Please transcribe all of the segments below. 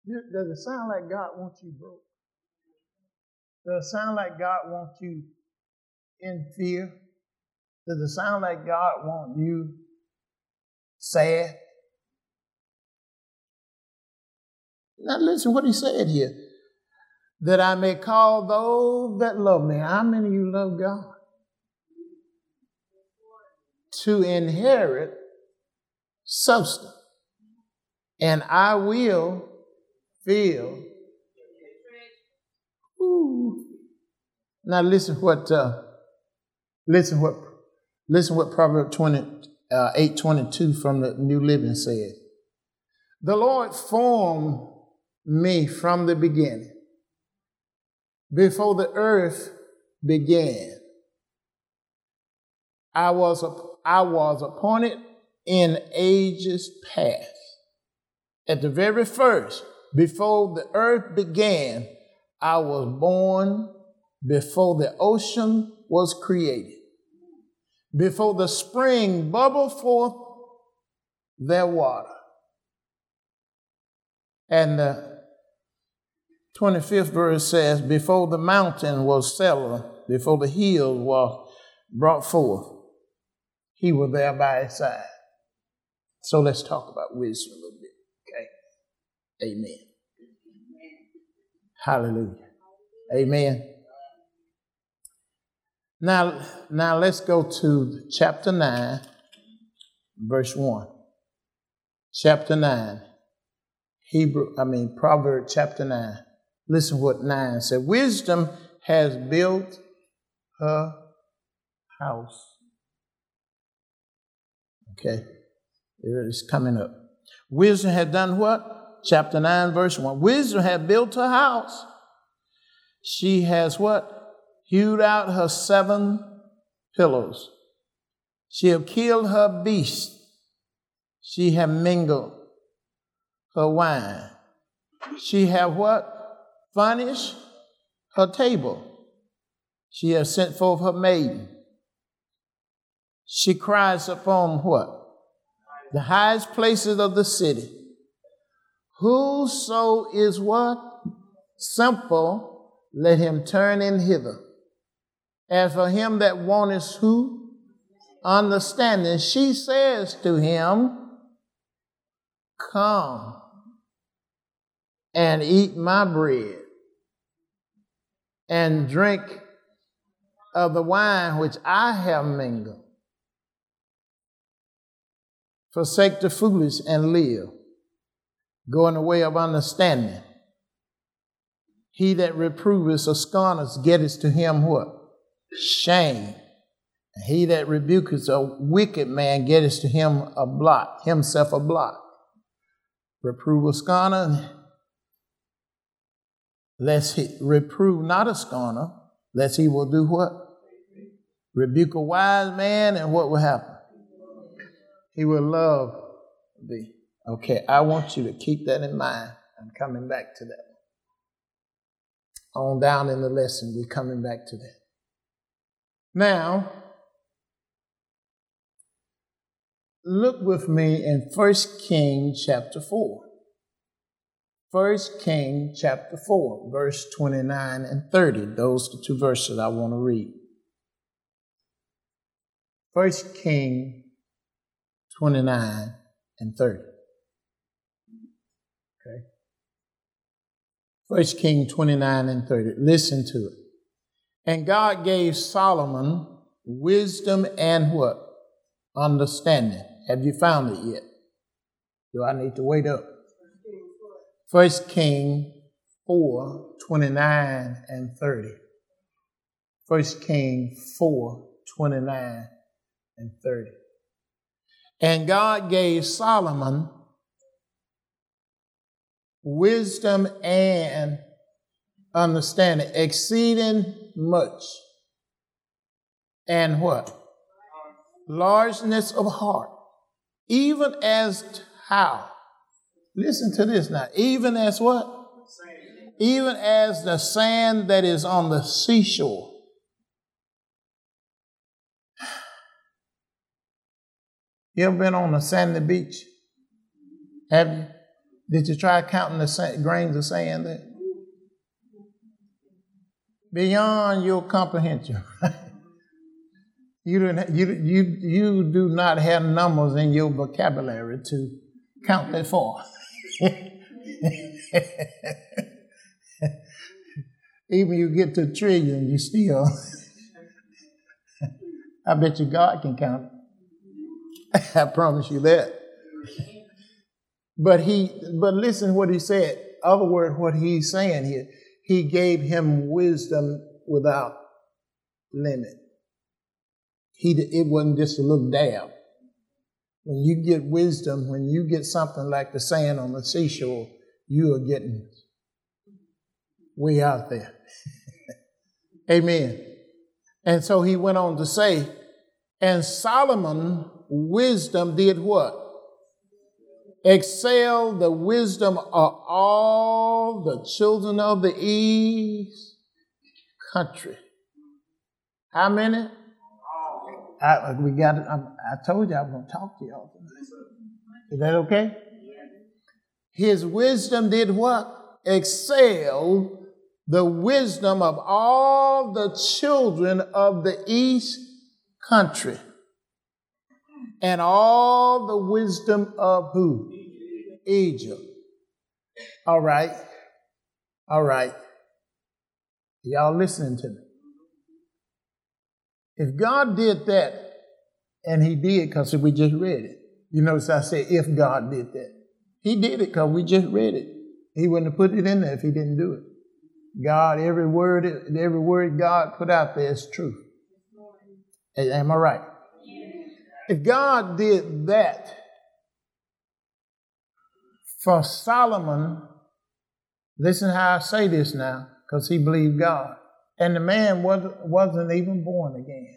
Does it sound like God wants you broke? Does it sound like God wants you in fear? Does it sound like God wants you sad? Now listen what he said here. That I may call those that love me. How many of you love God? To inherit substance. And I will fill. Ooh. Now listen what Proverbs 8:22 from the New Living says. The Lord formed me from the beginning, before the earth began. I was appointed in ages past. At the very first, before the earth began, I was born, before the ocean was created, before the spring bubbled forth their water. And the 25th verse says, before the mountain was settled, before the hill was brought forth, he was there by his side. So let's talk about wisdom a little bit, okay? Amen. Hallelujah. Amen. Now let's go to chapter 9, verse 1. Chapter 9. Proverbs chapter 9. Listen what 9 said. Wisdom has built her house. Okay. It's coming up. Wisdom had done what? Chapter 9, verse 1. Wisdom had built her house. She has what? Hewed out her 7 pillars. She have killed her beast. She have mingled her wine. She have what? Furnished her table. She has sent forth her maiden. She cries upon what? The highest places of the city. Whoso is what? Simple, let him turn in hither. As for him that wanteth who? Understanding, she says to him, come and eat my bread and drink of the wine which I have mingled. Forsake the foolish and live. Go in the way of understanding. He that reproveth or scorneth getteth to him what? Shame. And he that rebuketh a wicked man getteth to him himself a blot. Reprove a scorner, lest he reprove not a scorner, lest he will do what? Rebuke a wise man, and what will happen? He will love thee. Okay, I want you to keep that in mind. I'm coming back to that. On down in the lesson, we're coming back to that. Now, look with me in 1 Kings chapter 4. 1 Kings chapter 4, verse 29 and 30. Those are the 2 verses I want to read. 1 Kings 29 and 30. Okay. 1 Kings 29 and 30. Listen to it. And God gave Solomon wisdom and what? Understanding. Have you found it yet? Do I need to wait up? 1 Kings 4, 29 and 30. 1 Kings 4, 29 and 30. And God gave Solomon wisdom and understanding, exceeding much. And what? Largeness of heart. Even as how? Listen to this now. Even as what? Even as the sand that is on the seashore. You ever been on a sandy beach? Have you? Did you try counting the grains of sand there? Beyond your comprehension. You do not have numbers in your vocabulary to count that for. Even you get to a trillion, you still. I bet you God can count it. I promise you that. But listen what he said. Other word, what he's saying here. He gave him wisdom without limit. It wasn't just a little dab. When you get wisdom, when you get something like the sand on the seashore, you are getting way out there. Amen. And so he went on to say, and Solomon wisdom did what? Excel the wisdom of all the children of the east country. How many? I told you I was going to talk to y'all tonight. Is that okay? His wisdom did what? Excel the wisdom of all the children of the east country. And all the wisdom of who? Egypt. All right. Y'all listening to me? If God did that, and he did because we just read it. You notice I said if God did that. He did it because we just read it. He wouldn't have put it in there if he didn't do it. God, every word God put out there is true. Am I right? If God did that for Solomon, listen how I say this now, because he believed God. And the man wasn't even born again.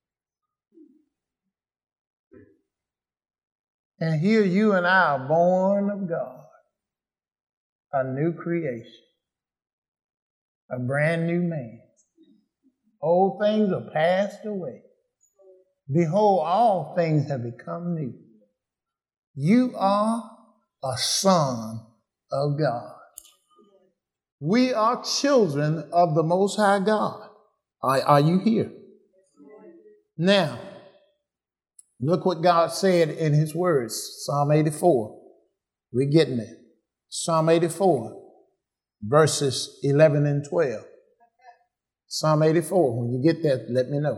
And here you and I are born of God, a new creation, a brand new man. Old things are passed away. Behold, all things have become new. You are a son of God. We are children of the Most High God. Are you here? Now, look what God said in his words. Psalm 84. We're getting it. Psalm 84, verses 11 and 12. Psalm 84. When you get that, let me know.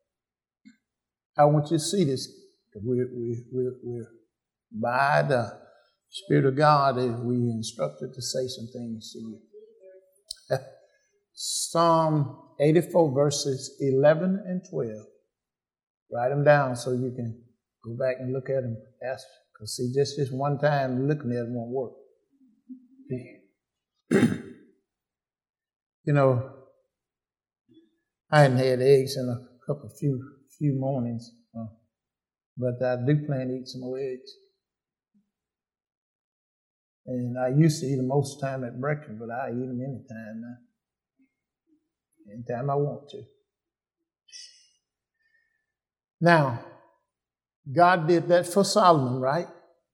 I want you to see this. We're by the Spirit of God, we instructed to say some things to you. Psalm 84, verses 11 and 12. Write them down so you can go back and look at them. Because see, just this one time looking at them won't work. You know, I hadn't had eggs in a few mornings, but I do plan to eat some more eggs. And I used to eat them most of the time at breakfast, but I eat them anytime now. Anytime I want to. Now, God did that for Solomon, right?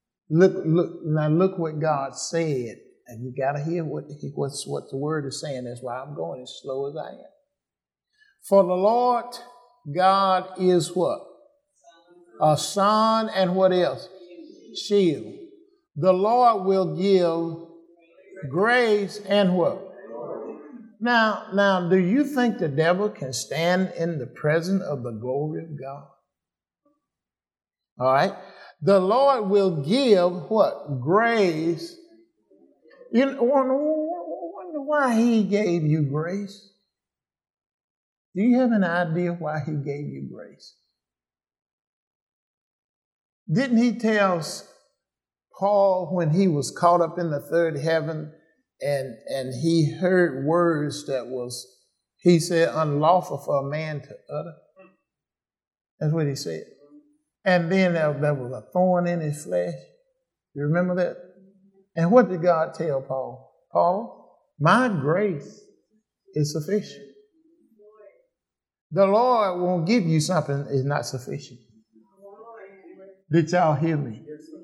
Look what God said. And you got to hear what the word is saying. That's why I'm going as slow as I am. For the Lord God is what? A sun and what else? Shield. The Lord will give grace and what? Now, do you think the devil can stand in the presence of the glory of God? All right. The Lord will give what? Grace. You wonder why he gave you grace? Do you have an idea why he gave you grace? Didn't he tell Paul when he was caught up in the third heaven and he heard words that was, he said, unlawful for a man to utter? That's what he said. And then there was a thorn in his flesh. You remember that? And what did God tell Paul? Paul, my grace is sufficient. The Lord won't give you something that's not sufficient. Did y'all hear me?